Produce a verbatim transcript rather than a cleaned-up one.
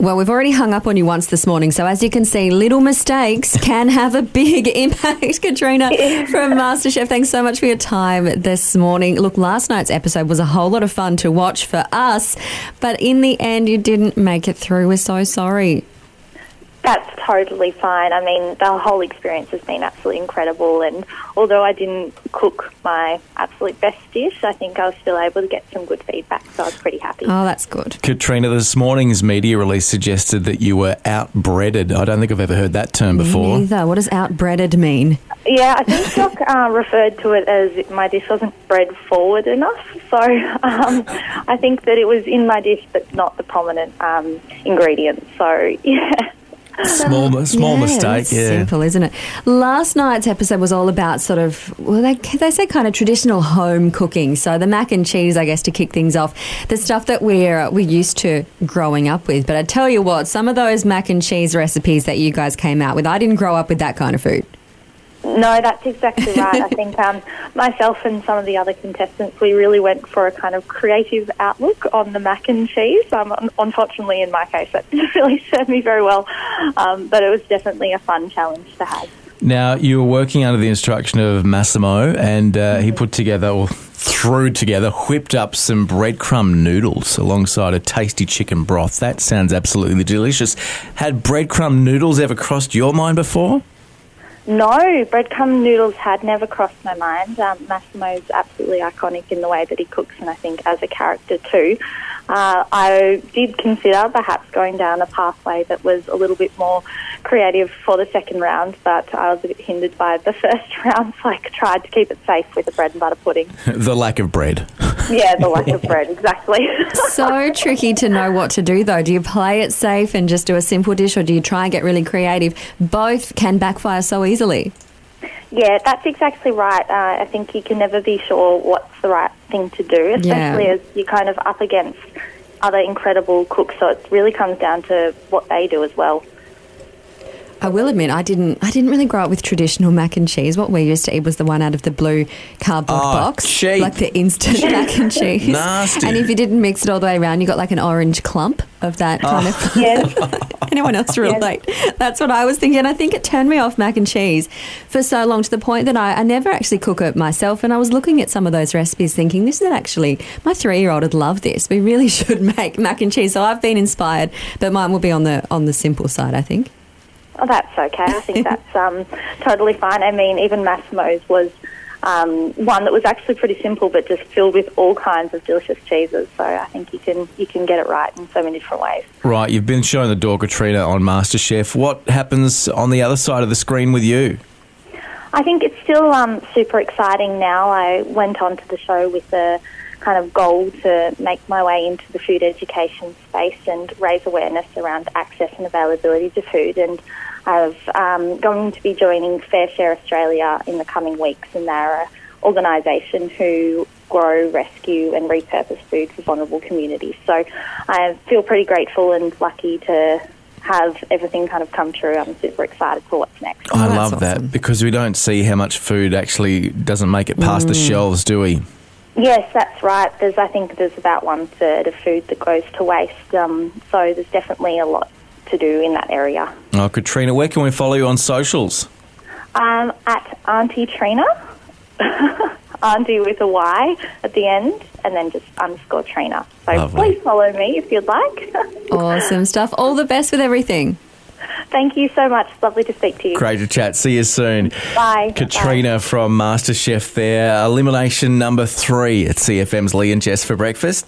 Well, we've already hung up on you once this morning, so as you can see, little mistakes can have a big impact. Katrina from MasterChef, thanks so much for your time this morning. Look, last night's episode was a whole lot of fun to watch for us, but in the end you didn't make it through. We're so sorry. That's totally fine. I mean, the whole experience has been absolutely incredible, and although I didn't cook my absolute best dish, I think I was still able to get some good feedback, so I was pretty happy. Oh, that's good. Katrina, this morning's media release suggested that you were outbreaded. I don't think I've ever heard that term before. Me neither. What does outbreaded mean? Yeah, I think Doc uh, referred to it as my dish wasn't bred forward enough, so um, I think that it was in my dish but not the prominent um, ingredient, so yeah. Small, small yeah, mistake, that's yeah. Simple, isn't it? Last night's episode was all about sort of, well, they, they say kind of traditional home cooking. So the mac and cheese, I guess, to kick things off, the stuff that we're we're used to growing up with. But I tell you what, some of those mac and cheese recipes that you guys came out with, I didn't grow up with that kind of food. No, that's exactly right. I think um, myself and some of the other contestants, we really went for a kind of creative outlook on the mac and cheese. Um, unfortunately, in my case, that didn't really serve me very well, um, but it was definitely a fun challenge to have. Now, you were working under the instruction of Massimo, and uh, he put together, or threw together, whipped up some breadcrumb noodles alongside a tasty chicken broth. That sounds absolutely delicious. Had breadcrumb noodles ever crossed your mind before? No, breadcrumb noodles had never crossed my mind. Um, Massimo's absolutely iconic in the way that he cooks, and I think as a character too. Uh, I did consider perhaps going down a pathway that was a little bit more creative for the second round, but I was a bit hindered by the first round, so I tried to keep it safe with the bread and butter pudding. The lack of bread. Yeah, the lack of bread, exactly. So tricky to know what to do, though. Do you play it safe and just do a simple dish, or do you try and get really creative? Both can backfire so easily. Yeah, that's exactly right. Uh, I think you can never be sure what's the right thing to do, especially Yeah. as you're kind of up against other incredible cooks, so it really comes down to what they do as well. I will admit, I didn't. I didn't really grow up with traditional mac and cheese. What we used to eat was the one out of the blue cardboard Oh, box, cheap. like the instant mac and cheese. Nasty. And if you didn't mix it all the way around, you got like an orange clump of that kind of. Yes. Anyone else relate? That's what I was thinking. I think it turned me off mac and cheese for so long, to the point that I, I never actually cook it myself. And I was looking at some of those recipes thinking, this is actually, my three-year-old would love this. We really should make mac and cheese. So I've been inspired, but mine will be on the on the simple side, I think. Oh, that's okay. I think that's um, totally fine. I mean, even Massimo's was um, one that was actually pretty simple, but just filled with all kinds of delicious cheeses. So I think you can you can get it right in so many different ways. Right, you've been shown the door, Katrina, on MasterChef. What happens on the other side of the screen with you? I think it's still um, super exciting now. I went on to the show with a kind of goal to make my way into the food education space and raise awareness around access and availability to food. And I'm um, going to be joining Fair Share Australia in the coming weeks, and they're an organisation who grow, rescue and repurpose food for vulnerable communities. So I feel pretty grateful and lucky to have everything kind of come true. I'm super excited for what's next. I Oh, that's love that, awesome. because we don't see how much food actually doesn't make it past the shelves, do we? Yes, that's right. There's, I think there's about one third of food that goes to waste. Um, so there's definitely a lot to do in that area. Oh, Katrina, where can we follow you on socials? Um, at Auntie Trina, Auntie with a Y at the end, and then just underscore Trina. So Lovely. please follow me if you'd like. Awesome stuff. All the best with everything. Thank you so much. It's lovely to speak to you. Great to chat. See you soon. Bye. Katrina from MasterChef there. Elimination number three at C F M's Lee and Jess for breakfast.